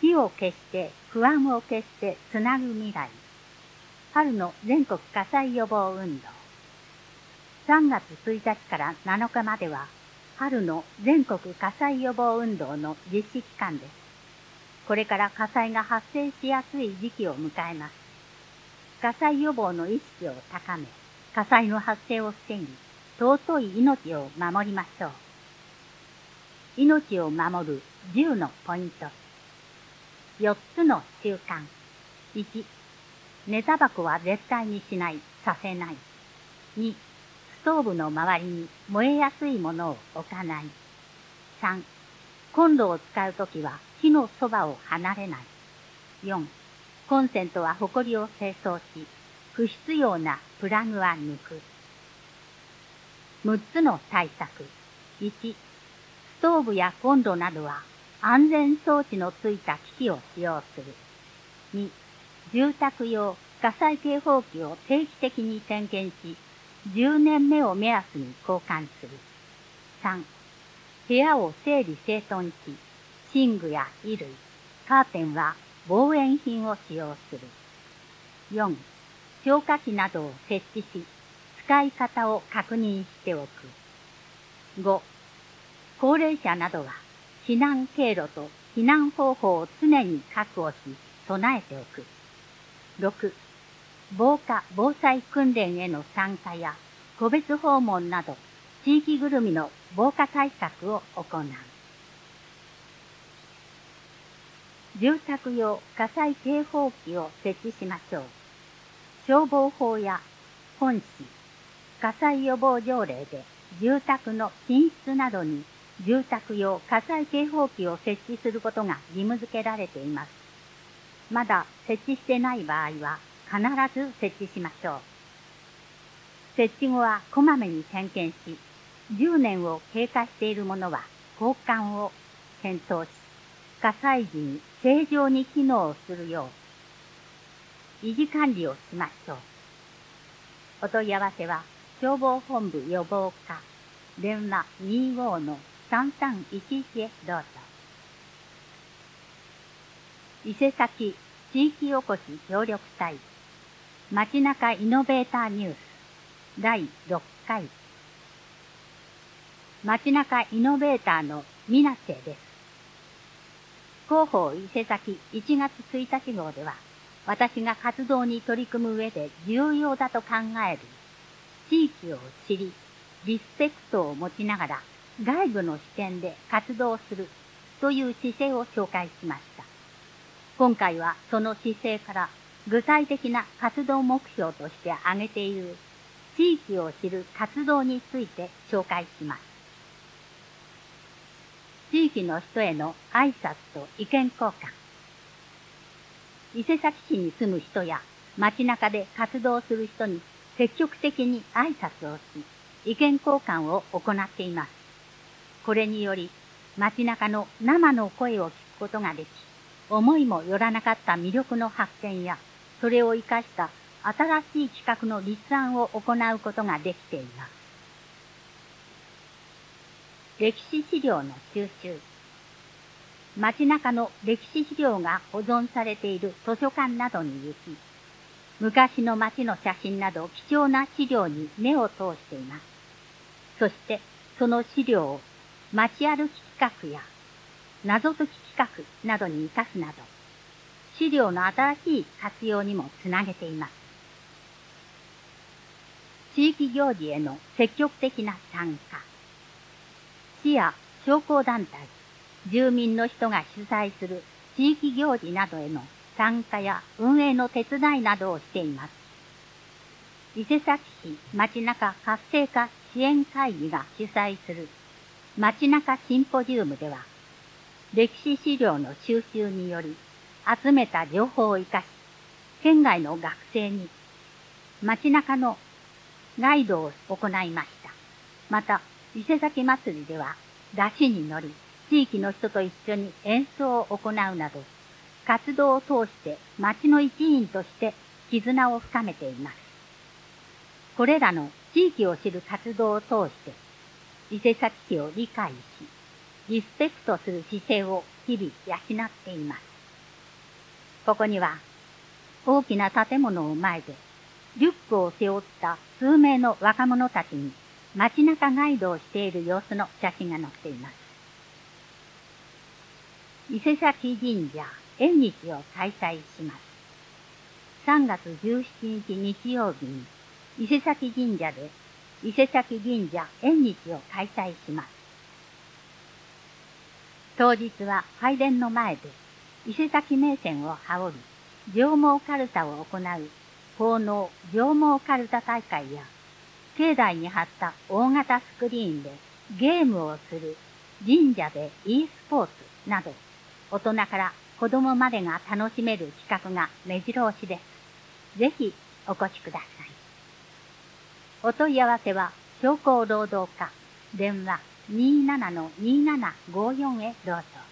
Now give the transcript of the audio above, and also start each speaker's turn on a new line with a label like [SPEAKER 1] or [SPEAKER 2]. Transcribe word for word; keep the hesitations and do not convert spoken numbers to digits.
[SPEAKER 1] 火を消して不安を消してつなぐ未来。春の全国火災予防運動。さんがつついたちからなのかまでは春の全国火災予防運動の実施期間です。これから火災が発生しやすい時期を迎えます。火災予防の意識を高め、火災の発生を防ぎ、尊い命を守りましょう。命を守るじゅうのポイント。よっつの習慣。いち、寝タバコは絶対にしない、させない。に、ストーブの周りに燃えやすいものを置かない。さん、コンロを使うときは火のそばを離れない。よん、コンセントはホコリを清掃し、不必要なプラグは抜く。むっつの対策。いち、ストーブやコンロなどは安全装置のついた機器を使用する。に、住宅用火災警報器を定期的に点検し、じゅうねんめを目安に交換する。さん、部屋を整理整頓し、寝具や衣類、カーテンは防煙品を使用する。よん、消火器などを設置し、使い方を確認しておく。ご、高齢者などは避難経路と避難方法を常に確保し、備えておく。ろく、防火・防災訓練への参加や個別訪問など地域ぐるみの防火対策を行う。住宅用火災警報器を設置しましょう。消防法や本市、火災予防条例で住宅の寝室などに住宅用火災警報器を設置することが義務付けられています。まだ設置してない場合は必ず設置しましょう。設置後はこまめに点検し、じゅうねんを経過しているものは交換を検討し、火災時に正常に機能するよう維持管理をしましょう。お問い合わせは消防本部予防課電話 にじゅうごのさんさんいちいち へどうぞ。伊勢崎地域おこし協力隊街中イノベーターニュースだいろっかい。街中イノベーターのみなせです。広報伊勢崎いちがつついたち号では、私が活動に取り組む上で重要だと考える地域を知り、リスペクトを持ちながら外部の視点で活動するという姿勢を紹介しました。今回はその姿勢から具体的な活動目標として挙げている地域を知る活動について紹介します。地域の人への挨拶と意見交換。伊勢崎市に住む人や街中で活動する人に積極的に挨拶をし、意見交換を行っています。これにより、街中の生の声を聞くことができ、思いもよらなかった魅力の発見や、それを生かした新しい企画の立案を行うことができています。歴史資料の収集。街中の歴史資料が保存されている図書館などに行き、昔の街の写真など貴重な資料に目を通しています。そして、その資料を街歩き企画や謎解き企画などに生かすなど、資料の新しい活用にもつなげています。地域行事への積極的な参加。市や商工団体、住民の人が主催する地域行事などへの参加や運営の手伝いなどをしています。伊勢崎市街中活性化支援会議が主催する街中シンポジウムでは、歴史資料の収集により集めた情報を生かし、県外の学生に街中のガイドを行いました。また、伊勢崎祭りでは山車に乗り、地域の人と一緒に演奏を行うなど、活動を通して町の一員として絆を深めています。これらの地域を知る活動を通して、伊勢崎市を理解し、リスペクトする姿勢を日々養っています。 ここには、大きな建物を前で、リュックを背負った数名の若者たちに街中ガイドをしている様子の写真が載っています。伊勢崎神社縁日を開催します。さんがつじゅうしちにち日曜日に伊勢崎神社で伊勢崎神社縁日を開催します。当日は拝殿の前で伊勢崎銘線を羽織り、上毛かるたを行う奉納上毛かるた大会や、境内に張った大型スクリーンでゲームをする神社で e スポーツなど、大人から子供までが楽しめる企画が目白押しです。ぜひお越しください。お問い合わせは商工労働課電話 にーななのにーななごーよん へどうぞ。